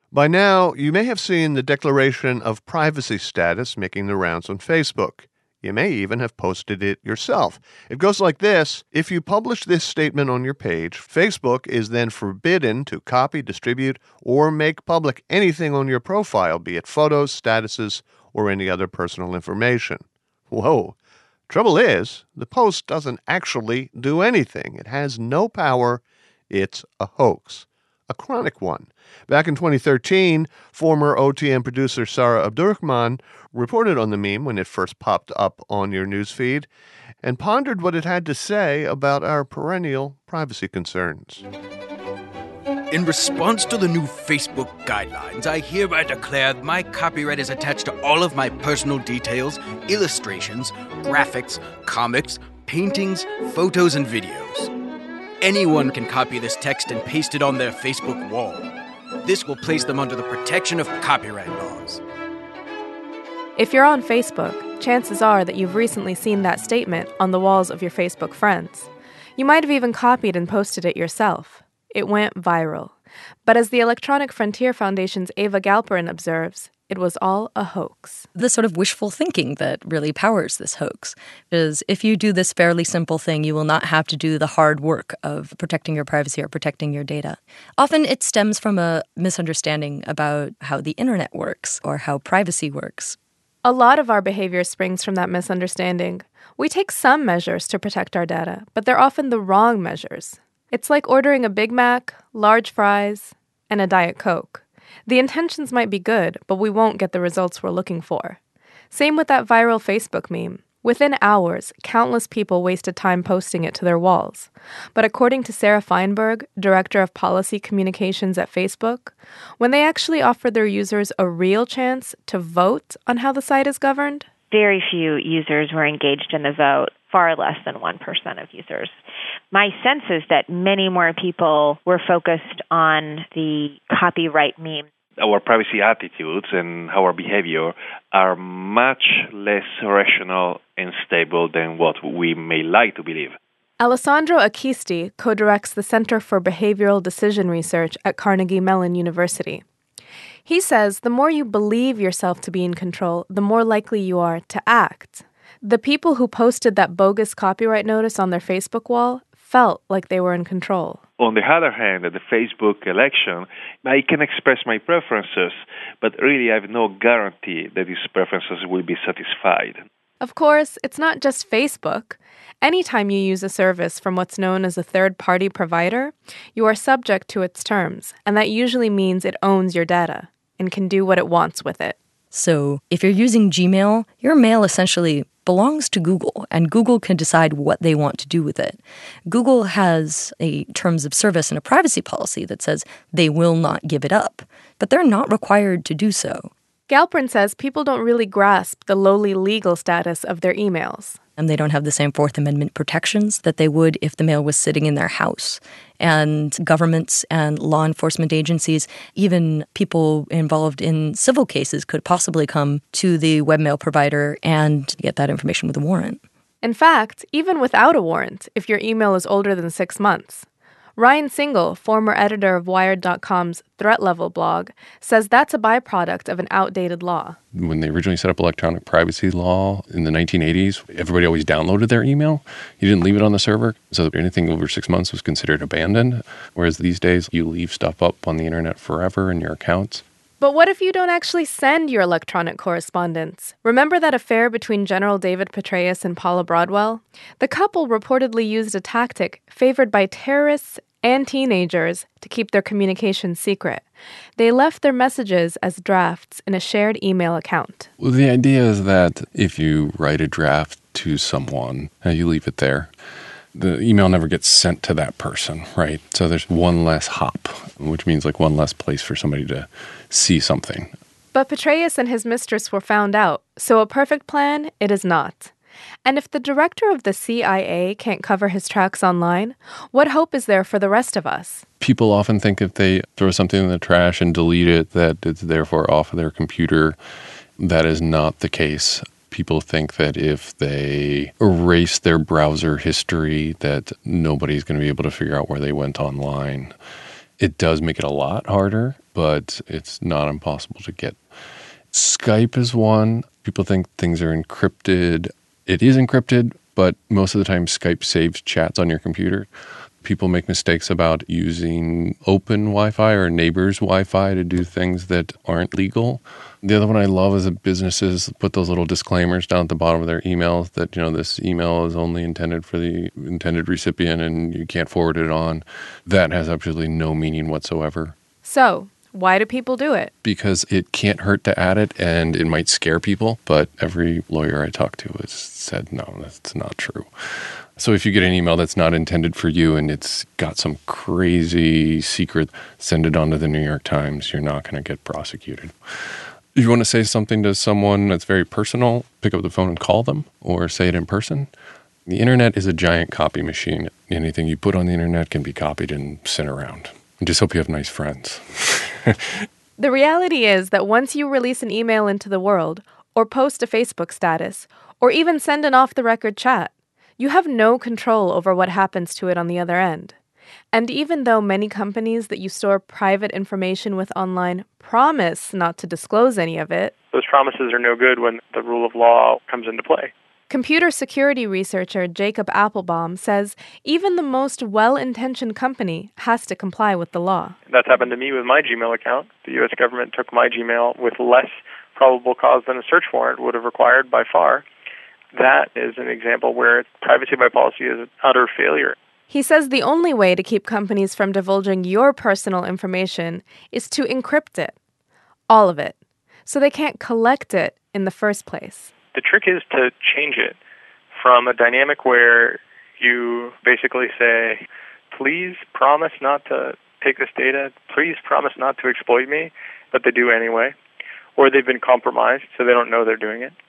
By now, you may have seen the declaration of privacy status making the rounds on Facebook. You may even have posted it yourself. It goes like this. If you publish this statement on your page, Facebook is then forbidden to copy, distribute, or make public anything on your profile, be it photos, statuses, or any other personal information. Whoa. Trouble is, the post doesn't actually do anything. It has no power. It's a hoax. A chronic one. Back in 2013, former OTM producer Sara Abdurrahman reported on the meme when it first popped up on your newsfeed and pondered what it had to say about our perennial privacy concerns. In response to the new Facebook guidelines, I hereby declare my copyright is attached to all of my personal details, illustrations, graphics, comics, paintings, photos, and videos. Anyone can copy this text and paste it on their Facebook wall. This will place them under the protection of copyright laws. If you're on Facebook, chances are that you've recently seen that statement on the walls of your Facebook friends. You might have even copied and posted it yourself. It went viral. But as the Electronic Frontier Foundation's Eva Galperin observes, it was all a hoax. The sort of wishful thinking that really powers this hoax is if you do this fairly simple thing, you will not have to do the hard work of protecting your privacy or protecting your data. Often it stems from a misunderstanding about how the internet works or how privacy works. A lot of our behavior springs from that misunderstanding. We take some measures to protect our data, but they're often the wrong measures. It's like ordering a Big Mac, large fries, and a Diet Coke. The intentions might be good, but we won't get the results we're looking for. Same with that viral Facebook meme. Within hours, countless people wasted time posting it to their walls. But according to Sarah Feinberg, director of policy communications at Facebook, when they actually offered their users a real chance to vote on how the site is governed, very few users were engaged in the vote, far less than 1% of users. My sense is that many more people were focused on the copyright meme. Our privacy attitudes and our behavior are much less rational and stable than what we may like to believe. Alessandro Acquisti co-directs the Center for Behavioral Decision Research at Carnegie Mellon University. He says the more you believe yourself to be in control, the more likely you are to act. The people who posted that bogus copyright notice on their Facebook wall felt like they were in control. On the other hand, at the Facebook election, I can express my preferences, but really I have no guarantee that these preferences will be satisfied. Of course, it's not just Facebook. Anytime you use a service from what's known as a third-party provider, you are subject to its terms, and that usually means it owns your data and can do what it wants with it. So if you're using Gmail, your mail essentially belongs to Google, and Google can decide what they want to do with it. Google has a terms of service and a privacy policy that says they will not give it up, but they're not required to do so. Galperin says people don't really grasp the lowly legal status of their emails. And they don't have the same Fourth Amendment protections that they would if the mail was sitting in their house. And governments and law enforcement agencies, even people involved in civil cases, could possibly come to the webmail provider and get that information with a warrant. In fact, even without a warrant, if your email is older than 6 months. Ryan Singal, former editor of Wired.com's Threat Level blog, says that's a byproduct of an outdated law. When they originally set up electronic privacy law in the 1980s, everybody always downloaded their email. You didn't leave it on the server, so anything over 6 months was considered abandoned. Whereas these days, you leave stuff up on the internet forever in your accounts. But what if you don't actually send your electronic correspondence? Remember that affair between General David Petraeus and Paula Broadwell? The couple reportedly used a tactic favored by terrorists and teenagers to keep their communications secret. They left their messages as drafts in a shared email account. Well, the idea is that if you write a draft to someone, you leave it there. The email never gets sent to that person, right? So there's one less hop, which means like one less place for somebody to see something. But Petraeus and his mistress were found out, so a perfect plan it is not. And if the director of the CIA can't cover his tracks online, what hope is there for the rest of us? People often think if they throw something in the trash and delete it, that it's therefore off of their computer. That is not the case. People think that if they erase their browser history, that nobody's going to be able to figure out where they went online. It does make it a lot harder but it's not impossible to get. Skype is one. People think things are encrypted. It is encrypted, but most of the time Skype saves chats on your computer. People make mistakes about using open Wi-Fi or neighbors' Wi-Fi to do things that aren't legal. The other one I love is that businesses put those little disclaimers down at the bottom of their emails that, this email is only intended for the intended recipient and you can't forward it on. That has absolutely no meaning whatsoever. So, why do people do it? Because it can't hurt to add it and it might scare people, but every lawyer I talk to has said, no, that's not true. So if you get an email that's not intended for you and it's got some crazy secret, send it on to the New York Times. You're not going to get prosecuted. If you want to say something to someone that's very personal, pick up the phone and call them or say it in person. The internet is a giant copy machine. Anything you put on the internet can be copied and sent around. I just hope you have nice friends. The reality is that once you release an email into the world, or post a Facebook status, or even send an off-the-record chat, you have no control over what happens to it on the other end. And even though many companies that you store private information with online promise not to disclose any of it, those promises are no good when the rule of law comes into play. Computer security researcher Jacob Applebaum says even the most well-intentioned company has to comply with the law. That's happened to me with my Gmail account. The U.S. government took my Gmail with less probable cause than a search warrant would have required by far. That is an example where privacy by policy is an utter failure. He says the only way to keep companies from divulging your personal information is to encrypt it, all of it, so they can't collect it in the first place. The trick is to change it from a dynamic where you basically say, please promise not to take this data, please promise not to exploit me, but they do anyway, or they've been compromised so they don't know they're doing it,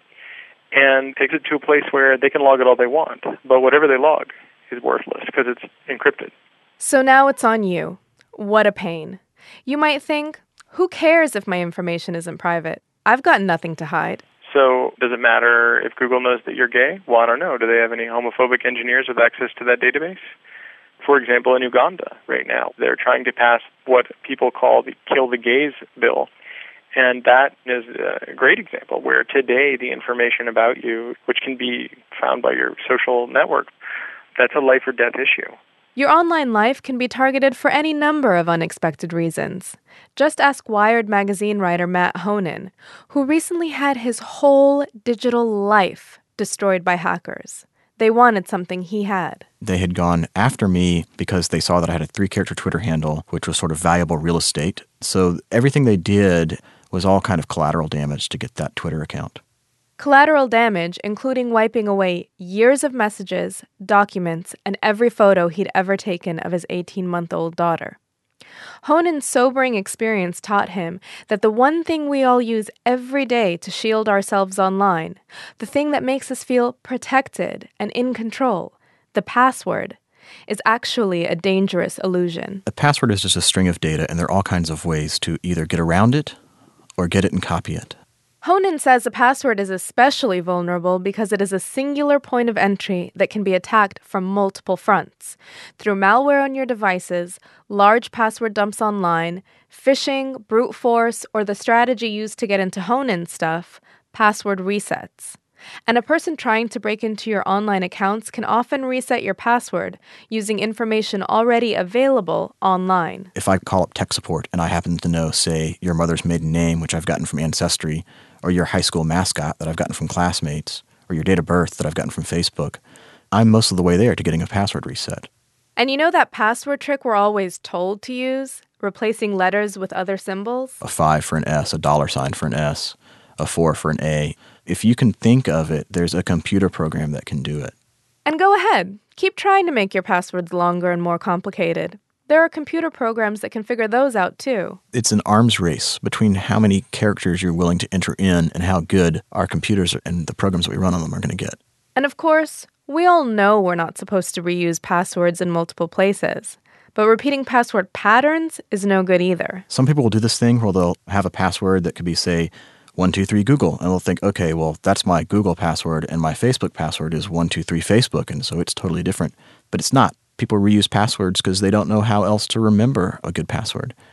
and takes it to a place where they can log it all they want, but whatever they log is worthless because it's encrypted. So now it's on you. What a pain. You might think, who cares if my information isn't private? I've got nothing to hide. So does it matter if Google knows that you're gay? Well, I don't know. Do they have any homophobic engineers with access to that database? For example, in Uganda right now, they're trying to pass what people call the Kill the Gays bill. And that is a great example where today the information about you, which can be found by your social network, that's a life or death issue. Your online life can be targeted for any number of unexpected reasons. Just ask Wired magazine writer Matt Honan, who recently had his whole digital life destroyed by hackers. They wanted something he had. They had gone after me because they saw that I had a 3-character Twitter handle, which was sort of valuable real estate. So everything they did was all kind of collateral damage to get that Twitter account. Collateral damage, including wiping away years of messages, documents, and every photo he'd ever taken of his 18-month-old daughter. Honan's sobering experience taught him that the one thing we all use every day to shield ourselves online, the thing that makes us feel protected and in control, the password, is actually a dangerous illusion. A password is just a string of data, and there are all kinds of ways to either get around it or get it and copy it. Honan says a password is especially vulnerable because it is a singular point of entry that can be attacked from multiple fronts. Through malware on your devices, large password dumps online, phishing, brute force, or the strategy used to get into Honan's stuff, password resets. And a person trying to break into your online accounts can often reset your password using information already available online. If I call up tech support and I happen to know, say, your mother's maiden name, which I've gotten from Ancestry, or your high school mascot that I've gotten from classmates, or your date of birth that I've gotten from Facebook, I'm most of the way there to getting a password reset. And you know that password trick we're always told to use? Replacing letters with other symbols? A 5 for an S, a $sign for an S, a 4 for an A. If you can think of it, there's a computer program that can do it. And go ahead. Keep trying to make your passwords longer and more complicated. There are computer programs that can figure those out, too. It's an arms race between how many characters you're willing to enter in and how good our computers and the programs that we run on them are going to get. And of course, we all know we're not supposed to reuse passwords in multiple places. But repeating password patterns is no good either. Some people will do this thing where they'll have a password that could be, say, 123 Google, and they'll think, okay, well, that's my Google password, and my Facebook password is 123 Facebook, and so it's totally different. But it's not. People reuse passwords because they don't know how else to remember a good password.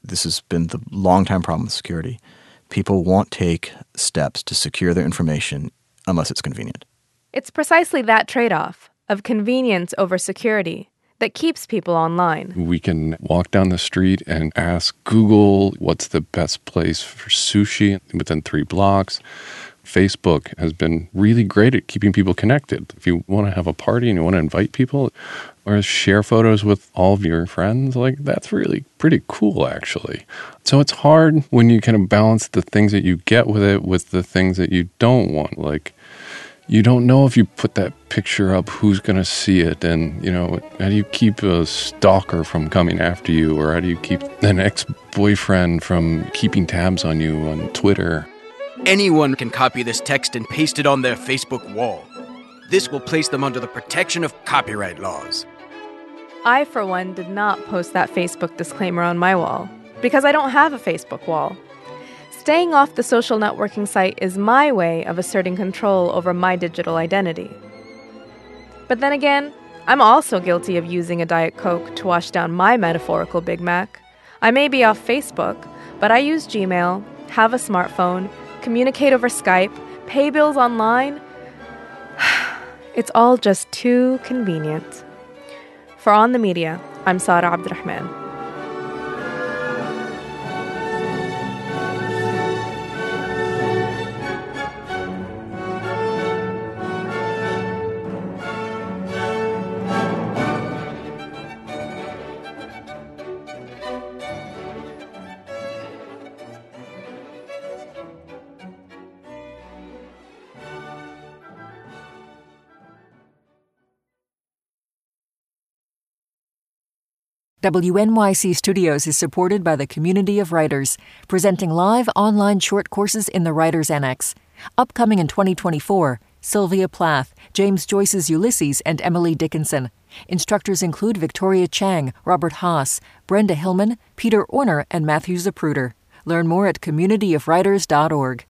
This has been the long-time problem with security. People won't take steps to secure their information unless it's convenient. It's precisely that trade-off of convenience over security that keeps people online. We can walk down the street and ask Google what's the best place for sushi within 3 blocks. Facebook has been really great at keeping people connected. If you want to have a party and you want to invite people or share photos with all of your friends, like that's really pretty cool, actually. So it's hard when you kind of balance the things that you get with it with the things that you don't want. Like, you don't know if you put that picture up, who's going to see it. And, how do you keep a stalker from coming after you? Or how do you keep an ex-boyfriend from keeping tabs on you on Twitter? Anyone can copy this text and paste it on their Facebook wall. This will place them under the protection of copyright laws. I, for one, did not post that Facebook disclaimer on my wall because I don't have a Facebook wall. Staying off the social networking site is my way of asserting control over my digital identity. But then again, I'm also guilty of using a Diet Coke to wash down my metaphorical Big Mac. I may be off Facebook, but I use Gmail, have a smartphone, communicate over Skype, pay bills online. It's all just too convenient. For On the Media, I'm Sara Abdurrahman. WNYC Studios is supported by the Community of Writers, presenting live online short courses in the Writers Annex. Upcoming in 2024, Sylvia Plath, James Joyce's Ulysses, and Emily Dickinson. Instructors include Victoria Chang, Robert Haas, Brenda Hillman, Peter Orner, and Matthew Zapruder. Learn more at communityofwriters.org.